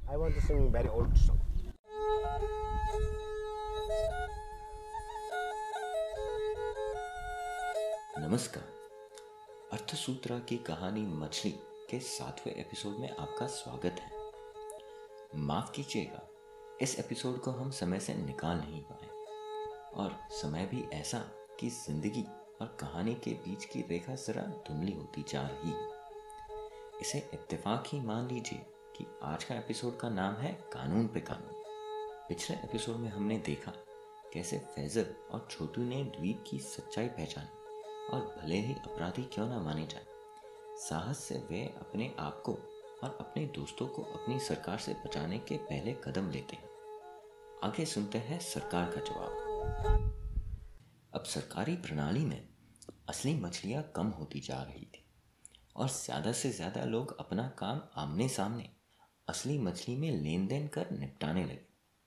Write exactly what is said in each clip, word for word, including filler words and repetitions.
I want to sing very old song. नमस्कार। अर्थसूत्रा की कहानी मछली के सातवें एपिसोड में आपका स्वागत है। माफ कीजिएगा, इस एपिसोड को हम समय से निकाल नहीं पाए और समय भी ऐसा कि जिंदगी और कहानी के बीच की रेखा जरा धुंधली होती जा रही है। इसे इत्तेफाक ही मान लीजिए कि आज का एपिसोड का नाम है कानून पे कानून। पिछले एपिसोड में हमने देखा कैसे फैजल और छोटू ने द्वीप की सच्चाई पहचानी और भले ही अपराधी क्यों ना माने जाए, साहस से वे अपने आप को और अपने दोस्तों को अपनी सरकार से बचाने के पहले कदम लेते हैं। आगे सुनते हैं सरकार का जवाब। अब सरकारी प्रणाली में असली मछलियां कम होती जा रही थी और ज़्यादा से ज़्यादा लोग अपना काम आमने सामने असली मछली में लेन देन कर निपटाने लगे।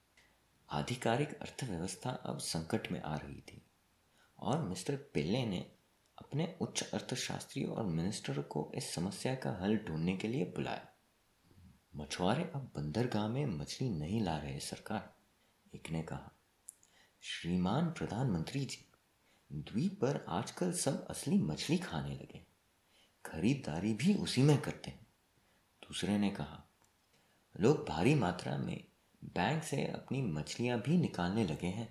आधिकारिक अर्थव्यवस्था अब संकट में आ रही थी और मिस्टर पिल्ले ने अपने उच्च अर्थशास्त्री और मिनिस्टर को इस समस्या का हल ढूंढने के लिए बुलाया। मछुआरे अब बंदरगाह में मछली नहीं ला रहे सरकार, एक ने कहा। श्रीमान प्रधानमंत्री जी, द्वीप पर आजकल सब असली मछली खाने लगे, खरीदारी भी उसी में करते हैं, दूसरे ने कहा। लोग भारी मात्रा में बैंक से अपनी मछलियां भी निकालने लगे हैं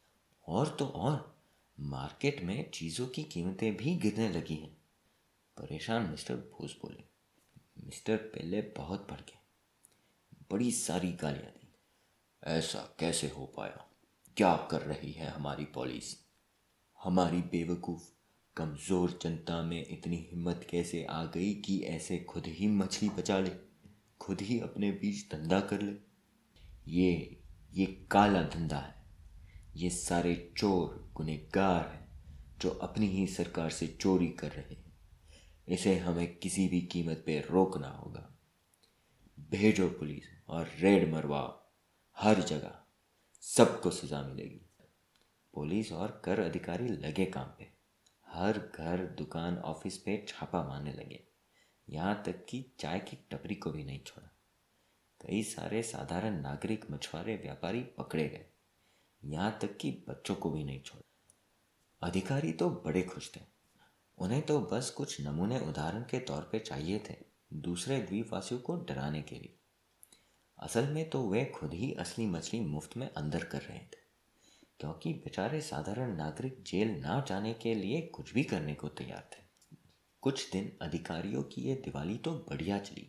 और तो और मार्केट में चीज़ों की कीमतें भी गिरने लगी हैं। परेशान मिस्टर बोस बोले। मिस्टर पेले बहुत भड़के, बड़ी सारी गालियां दी। ऐसा कैसे हो पाया? क्या कर रही है हमारी पुलिस? हमारी बेवकूफ़ कमज़ोर जनता में इतनी हिम्मत कैसे आ गई कि ऐसे खुद ही मछली बचा ले, खुद ही अपने बीच धंधा कर ले? ये ये काला धंधा है। ये सारे चोर गुनहगार हैं जो अपनी ही सरकार से चोरी कर रहे हैं। इसे हमें किसी भी कीमत पे रोकना होगा। भेजो पुलिस और रेड मरवाओ, हर जगह सबको सजा मिलेगी। पुलिस और कर अधिकारी लगे काम पे, हर घर दुकान ऑफिस पे छापा मारने लगे, यहाँ तक कि चाय की टपरी को भी नहीं छोड़ा। कई सारे साधारण नागरिक मछुआरे व्यापारी पकड़े गए, यहाँ तक कि बच्चों को भी नहीं छोड़ा। अधिकारी तो बड़े खुश थे, उन्हें तो बस कुछ नमूने उदाहरण के तौर पे चाहिए थे दूसरे द्वीपवासियों को डराने के लिए। असल में तो वे खुद ही असली मछली मुफ्त में अंदर कर रहे थे, क्योंकि बेचारे साधारण नागरिक जेल ना जाने के लिए कुछ भी करने को तैयार थे। कुछ दिन अधिकारियों की ये दिवाली तो बढ़िया चली,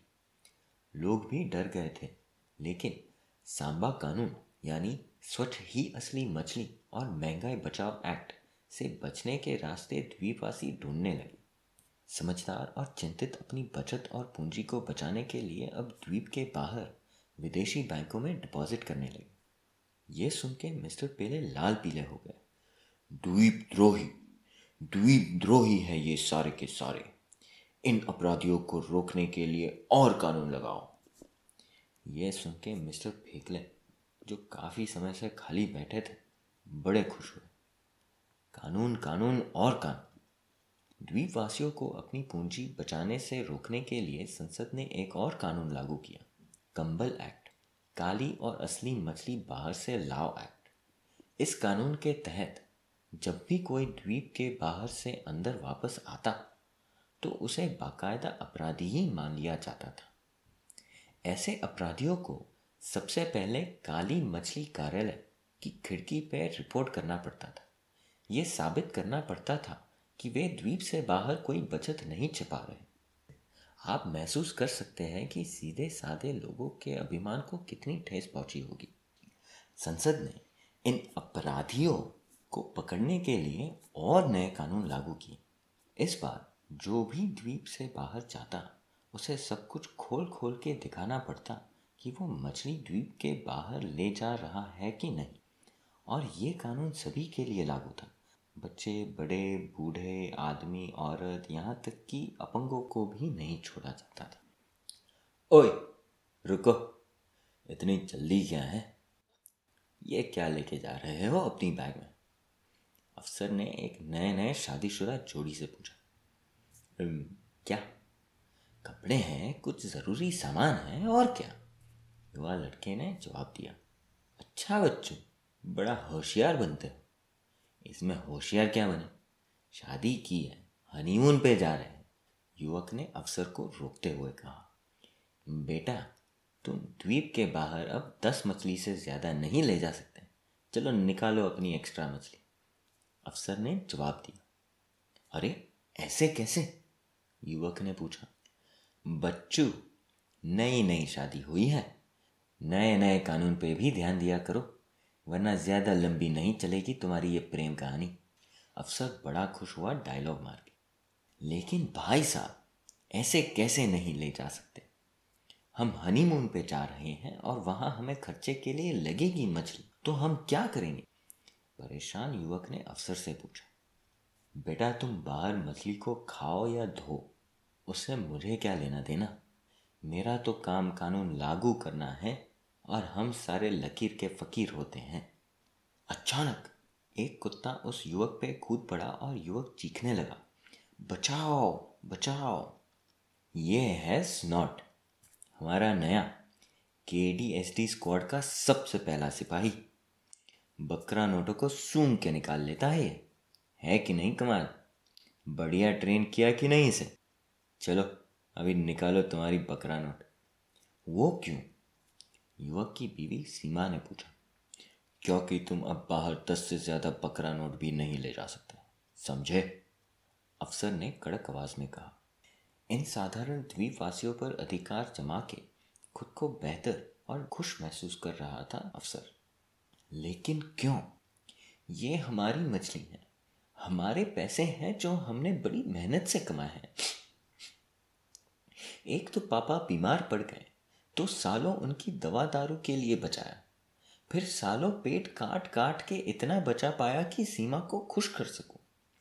लोग भी डर गए थे, लेकिन सांबा कानून यानी स्वच्छ ही असली मछली और महंगाई बचाओ एक्ट से बचने के रास्ते द्वीपवासी ढूंढने लगे। समझदार और चिंतित अपनी बचत और पूंजी को बचाने के लिए अब द्वीप के बाहर विदेशी बैंकों में डिपॉजिट करने लगे। ये सुन के मिस्टर पेले लाल पीले हो गए। द्वीप द्रोही द्वीप द्रोही है ये सारे के सारे। इन अपराधियों को रोकने के लिए और कानून लगाओ। ये सुन के मिस्टर फेकले, जो काफ़ी समय से खाली बैठे थे, बड़े खुश हुए। कानून कानून और कानून। द्वीपवासियों को अपनी पूंजी बचाने से रोकने के लिए संसद ने एक और कानून लागू किया, कंबल एक्ट, काली और असली मछली बाहर से लाओ एक्ट। इस कानून के तहत जब भी कोई द्वीप के बाहर से अंदर वापस आता तो उसे बाकायदा अपराधी ही मान लिया जाता था। ऐसे अपराधियों को सबसे पहले काली मछली कार्यालय की खिड़की पर रिपोर्ट करना पड़ता था। ये साबित करना पड़ता था कि वे द्वीप से बाहर कोई बचत नहीं छिपा रहे। आप महसूस कर सकते हैं कि सीधे साधे लोगों के अभिमान को कितनी ठेस पहुंची होगी। संसद ने इन अपराधियों को पकड़ने के लिए और नए कानून लागू किए। इस बार जो भी द्वीप से बाहर जाता उसे सब कुछ खोल खोल के दिखाना पड़ता कि वो मछली द्वीप के बाहर ले जा रहा है कि नहीं। और ये कानून सभी के लिए लागू था, बच्चे बड़े बूढ़े आदमी औरत, यहाँ तक कि अपंगों को भी नहीं छोड़ा जाता था। ओए रुको, इतनी जल्दी क्या है? ये क्या लेके जा रहे हो अपनी बैग में? अफसर ने एक नए नए शादीशुदा जोड़ी से पूछा। क्या? कपड़े हैं, कुछ ज़रूरी सामान है, और क्या? हुआ लड़के ने जवाब दिया, अच्छा बच्चों, बड़ा होशियार बनते हो। इसमें होशियार क्या बने, शादी की है, हनीमून पे जा रहे हैं। युवक ने अफसर को रोकते हुए कहा, बेटा तुम द्वीप के बाहर अब दस मछली से ज्यादा नहीं ले जा सकते, चलो निकालो अपनी एक्स्ट्रा मछली। अफसर ने जवाब दिया, अरे ऐसे कैसे, युवक ने पूछा। बच्चू, नई नई शादी हुई है, नए नए कानून पे भी ध्यान दिया करो, वरना ज्यादा लंबी नहीं चलेगी तुम्हारी ये प्रेम कहानी। अफसर बड़ा खुश हुआ डायलॉग मार के, लेकिन भाई साहब ऐसे कैसे नहीं ले जा सकते, हम हनीमून पे जा रहे हैं और वहां हमें खर्चे के लिए लगेगी मछली, तो हम क्या करेंगे। परेशान युवक ने अफसर से पूछा, बेटा तुम बाहर मछली को खाओ या धो, उससे मुझे क्या लेना देना, मेरा तो काम कानून लागू करना है और हम सारे लकीर के फकीर होते हैं। अचानक एक कुत्ता उस युवक पे कूद पड़ा और युवक चीखने लगा, बचाओ बचाओ। ये है स्नॉट, हमारा नया के डी एस डी स्क्वाड का सबसे पहला सिपाही। बकरा नोटों को सूंघ के निकाल लेता है, ये है कि नहीं कमाल, बढ़िया ट्रेन किया कि नहीं इसे। चलो अभी निकालो तुम्हारी बकरा नोट। वो क्यों, युवक की बीवी सीमा ने पूछा। क्योंकि तुम अब बाहर दस से ज्यादा बकरा नोट भी नहीं ले जा सकते, समझे, अफसर ने कड़क आवाज में कहा। इन साधारण द्वीपवासियों पर अधिकार जमा के खुद को बेहतर और खुश महसूस कर रहा था अफसर। लेकिन क्यों, ये हमारी मछली है, हमारे पैसे हैं जो हमने बड़ी मेहनत से कमाए हैं। एक तो पापा बीमार पड़ गए तो सालों उनकी दवा दारू के लिए बचाया, फिर सालों पेट काट काट के इतना बचा पाया कि सीमा को खुश कर सकूं।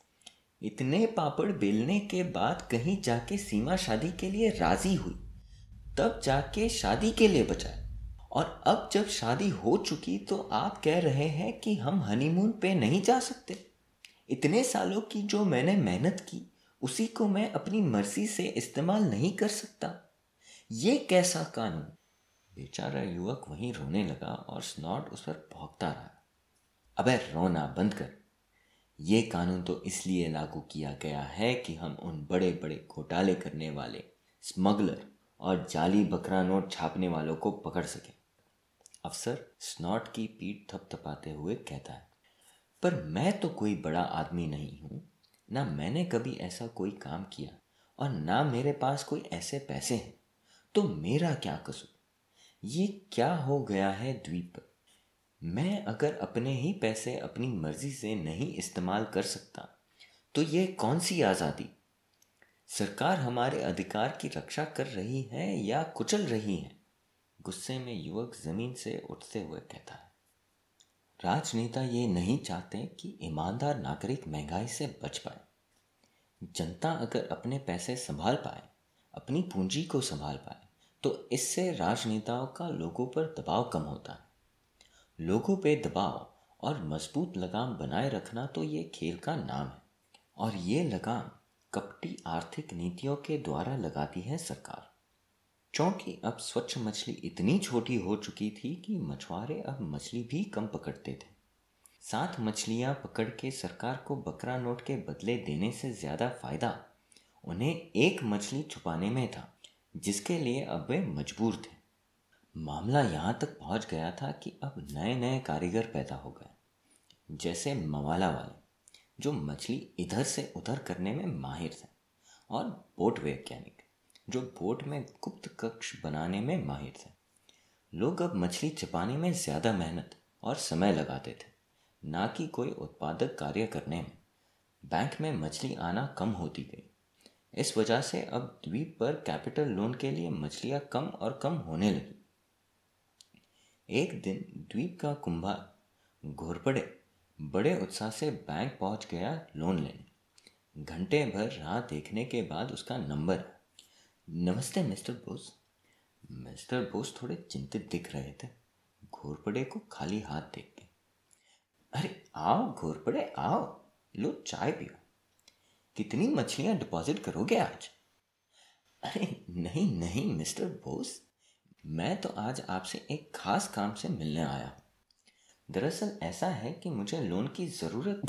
इतने पापड़ बेलने के बाद कहीं जाके सीमा शादी के लिए राजी हुई, तब जाके शादी के लिए बचाया, और अब जब शादी हो चुकी तो आप कह रहे हैं कि हम हनीमून पे नहीं जा सकते। इतने सालों की जो मैंने मेहनत की उसी को मैं अपनी मर्जी से इस्तेमाल नहीं कर सकता, ये कैसा कानून। बेचारा युवक वहीं रोने लगा और स्नॉट उस पर भौंकता रहा। अबे रोना बंद कर, ये कानून तो इसलिए लागू किया गया है कि हम उन बड़े बड़े घोटाले करने वाले स्मगलर और जाली बकरा नोट छापने वालों को पकड़ सके। अफसर स्नॉट की पीठ थपथपाते हुए कहता है, पर मैं तो कोई बड़ा आदमी नहीं हूं, ना मैंने कभी ऐसा कोई काम किया और ना मेरे पास कोई ऐसे पैसे हैं, तो मेरा क्या कसूर। ये क्या हो गया है द्वीप पर, मैं अगर अपने ही पैसे अपनी मर्जी से नहीं इस्तेमाल कर सकता तो ये कौन सी आज़ादी। सरकार हमारे अधिकार की रक्षा कर रही है या कुचल रही है। गुस्से में युवक जमीन से उठते हुए कहता है, राजनेता ये नहीं चाहते कि ईमानदार नागरिक महंगाई से बच पाए। जनता अगर अपने पैसे संभाल पाए, अपनी पूंजी को संभाल पाए, तो इससे राजनेताओं का लोगों पर दबाव कम होता है। लोगों पे दबाव और मजबूत लगाम बनाए रखना तो ये खेल का नाम है, और ये लगाम कपटी आर्थिक नीतियों के द्वारा लगाती है सरकार। क्योंकि अब स्वच्छ मछली इतनी छोटी हो चुकी थी कि मछुआरे अब मछली भी कम पकड़ते थे। सात मछलियां पकड़ के सरकार को बकरा नोट के बदले देने से ज्यादा फायदा उन्हें एक मछली छुपाने में था, जिसके लिए अब वे मजबूर थे। मामला यहाँ तक पहुँच गया था कि अब नए नए कारीगर पैदा हो गए, जैसे मवाला वाले, जो मछली इधर से उधर करने में माहिर थे, और बोट वैज्ञानिक, जो बोट में गुप्त कक्ष बनाने में माहिर थे। लोग अब मछली छिपाने में ज़्यादा मेहनत और समय लगाते थे, ना कि कोई उत्पादक कार्य करने में। बैंक में मछली आना कम होती गई। इस वजह से अब द्वीप पर कैपिटल लोन के लिए मछलियाँ कम और कम होने लगी। एक दिन द्वीप का कुंभार घोरपड़े बड़े उत्साह से बैंक पहुंच गया लोन लेने। घंटे भर राह देखने के बाद उसका नंबर आया। नमस्ते मिस्टर बोस। मिस्टर बोस थोड़े चिंतित दिख रहे थे घोरपड़े को खाली हाथ देख के। अरे आओ घोरपड़े आओ, लो चाय पियो। कितनी मछलियां डिपॉजिट करोगे आज? अरे नहीं नहीं मिस्टर बोस, मैं तो आज आपसे एक खास काम से मिलने आया हूँ। दरअसल ऐसा है कि मुझे लोन की ज़रूरत।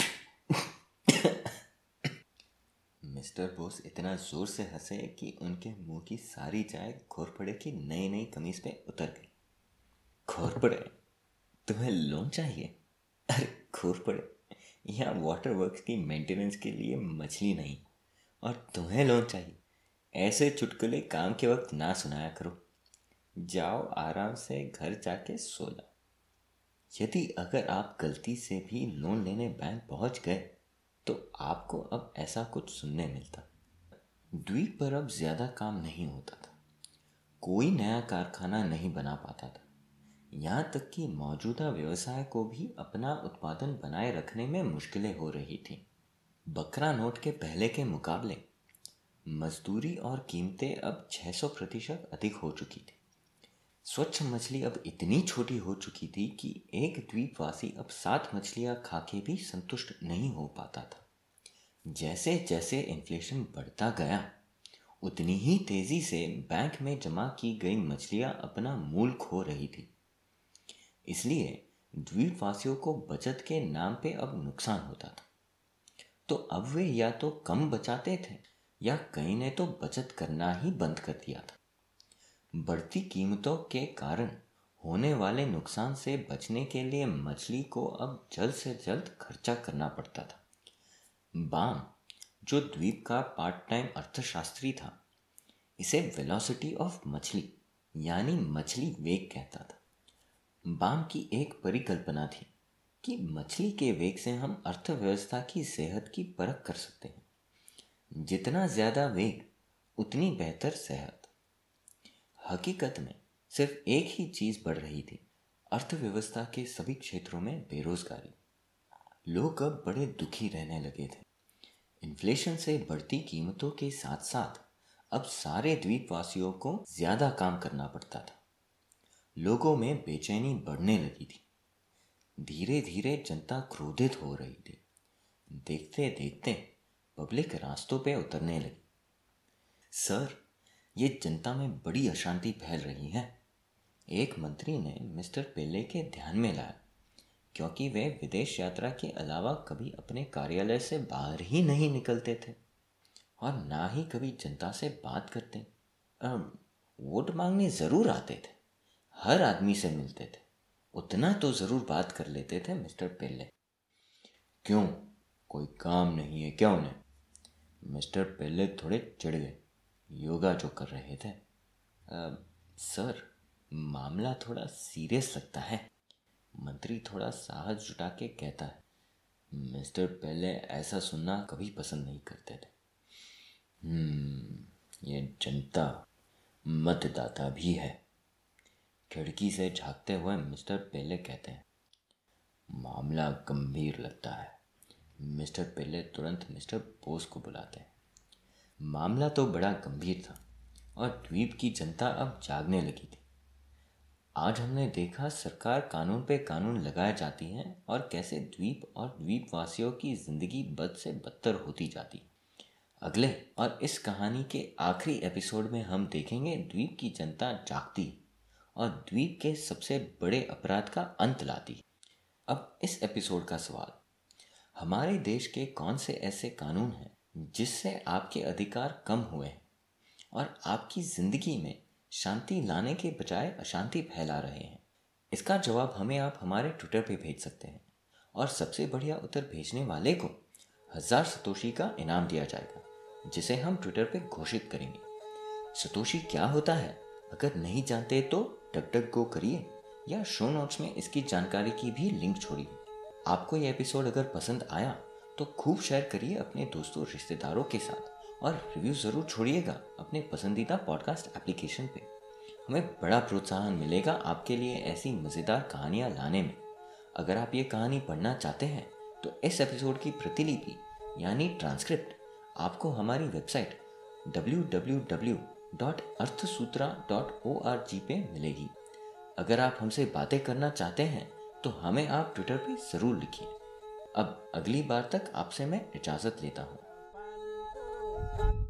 मिस्टर बोस इतना ज़ोर से हंसे कि उनके मुंह की सारी चाय घोरपड़े की नई नई कमीज पे उतर गई। घोरपड़े, तुम्हें लोन चाहिए? अरे घोरपड़े, यहाँ वाटर वर्क्स की मेंटेनेंस के लिए मछली नहीं और तुम्हें लोन चाहिए? ऐसे चुटकुले काम के वक्त ना सुनाया करो। जाओ आराम से घर जाके सो जाओ। यदि अगर आप गलती से भी लोन लेने बैंक पहुंच गए तो आपको अब ऐसा कुछ सुनने मिलता। द्वीप पर अब ज्यादा काम नहीं होता था। कोई नया कारखाना नहीं बना पाता था। यहाँ तक कि मौजूदा व्यवसाय को भी अपना उत्पादन बनाए रखने में मुश्किलें हो रही थी। बकरा नोट के पहले के मुकाबले मजदूरी और कीमतें अब छह सौ प्रतिशत अधिक हो चुकी थी। स्वच्छ मछली अब इतनी छोटी हो चुकी थी कि एक द्वीपवासी अब सात मछलियां खा के भी संतुष्ट नहीं हो पाता था। जैसे जैसे इन्फ्लेशन बढ़ता गया उतनी ही तेजी से बैंक में जमा की गई मछलियां अपना मूल खो रही थी। इसलिए द्वीपवासियों को बचत के नाम पे अब नुकसान होता था। तो अब वे या तो कम बचाते थे या कई ने तो बचत करना ही बंद कर दिया था। बढ़ती कीमतों के कारण होने वाले नुकसान से बचने के लिए मछली को अब जल्द से जल्द खर्चा करना पड़ता था। बाम, जो द्वीप का पार्ट टाइम अर्थशास्त्री था, इसे वेलोसिटी ऑफ मछली यानी मछली वेग कहता था। बाम की एक परिकल्पना थी कि मछली के वेग से हम अर्थव्यवस्था की सेहत की परख कर सकते हैं। जितना ज्यादा वेग उतनी बेहतर सेहत। हकीकत में सिर्फ एक ही चीज बढ़ रही थी, अर्थव्यवस्था के सभी क्षेत्रों में बेरोजगारी। लोग अब बड़े दुखी रहने लगे थे। इन्फ्लेशन से बढ़ती कीमतों के साथ साथ अब सारे द्वीपवासियों को ज्यादा काम करना पड़ता था। लोगों में बेचैनी बढ़ने लगी थी। धीरे धीरे जनता क्रोधित हो रही थी। देखते देखते पब्लिक रास्तों पे उतरने लगी। सर, ये जनता में बड़ी अशांति फैल रही है, एक मंत्री ने मिस्टर पेले के ध्यान में लाया, क्योंकि वे विदेश यात्रा के अलावा कभी अपने कार्यालय से बाहर ही नहीं निकलते थे और ना ही कभी जनता से बात करते। वोट मांगने जरूर आते थे, हर आदमी से मिलते थे, उतना तो जरूर बात कर लेते थे मिस्टर पेले। क्यों, कोई काम नहीं है क्या उन्हें? मिस्टर पेले थोड़े चिढ़ गए। योगा जो कर रहे थे। आ, सर, मामला थोड़ा सीरियस लगता है, मंत्री थोड़ा साहस जुटा के कहता है। मिस्टर पेले ऐसा सुनना कभी पसंद नहीं करते थे। हम्म, ये जनता मतदाता भी है, खिड़की से झांकते हुए मिस्टर पेले कहते हैं। मामला गंभीर लगता है। मिस्टर पेले तुरंत मिस्टर बोस को बुलाते हैं। मामला तो बड़ा गंभीर था और द्वीप की जनता अब जागने लगी थी। आज हमने देखा सरकार कानून पे कानून लगाए जाती है और कैसे द्वीप और द्वीपवासियों की जिंदगी बद से बदतर होती जाती। अगले और इस कहानी के आखिरी एपिसोड में हम देखेंगे द्वीप की जनता जागती और द्वीप के सबसे बड़े अपराध का अंत लाती। अब इस एपिसोड का सवाल, हमारे देश के कौन से ऐसे कानून हैं जिससे आपके अधिकार कम हुए हैं और आपकी जिंदगी में शांति लाने के बजाय अशांति फैला रहे हैं? इसका जवाब हमें आप हमारे ट्विटर पे भेज सकते हैं और सबसे बढ़िया उत्तर भेजने वाले को हजार सतोशी का इनाम दिया जाएगा, जिसे हम ट्विटर पे घोषित करेंगे। सतोशी क्या होता है अगर नहीं जानते तो डक डक गो करिए या शो नोट्स में इसकी जानकारी की भी लिंक छोड़िए। आपको यह एपिसोड अगर पसंद आया तो खूब शेयर करिए अपने दोस्तों रिश्तेदारों के साथ और रिव्यू ज़रूर छोड़िएगा अपने पसंदीदा पॉडकास्ट एप्लीकेशन पे। हमें बड़ा प्रोत्साहन मिलेगा आपके लिए ऐसी मज़ेदार कहानियाँ लाने में। अगर आप ये कहानी पढ़ना चाहते हैं तो इस एपिसोड की प्रतिलिपि यानी ट्रांसक्रिप्ट आपको हमारी website W W W dot Arthsutra dot O R G पे मिलेगी। अगर आप हमसे बातें करना चाहते हैं तो हमें आप ट्विटर पे ज़रूर लिखिए। अब अगली बार तक आपसे मैं इजाज़त लेता हूँ।